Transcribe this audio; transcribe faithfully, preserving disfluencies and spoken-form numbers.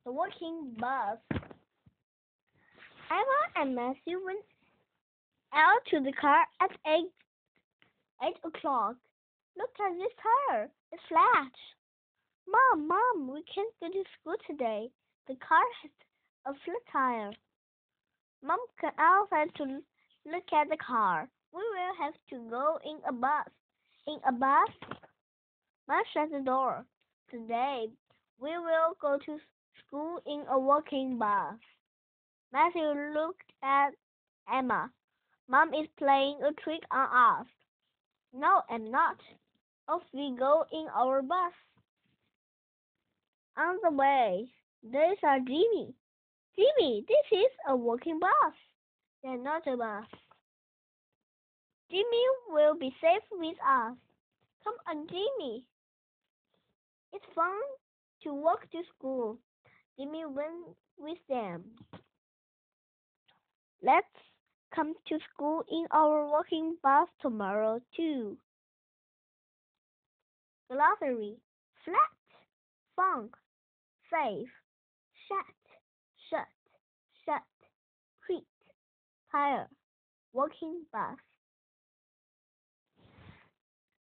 the working bus. Emma and Matthew went out to the car at eight eight o'clock. Look at this tire. It's flat. Mom, Mom, we can't go to school today. The car has a flat tire. Mom came outside to look at the car. We will have to go in a bus. In a bus? Mom shut the door. Today, we will go to school in a walking bus. Matthew looked at Emma. Mom is playing a trick on us. No, I'm not. Off we go in our bus. On the way, there's our Jimmy. Jimmy, this is a walking bus. They're not a bus. Jimmy will be safe with us. Come on, Jimmy. It's fun to walk to school. Jimmy went with them. Let's come to school in our walking bus tomorrow, too. Glossary: flat, funk, safe, shut, shut, shut, creek, tire, walking bus.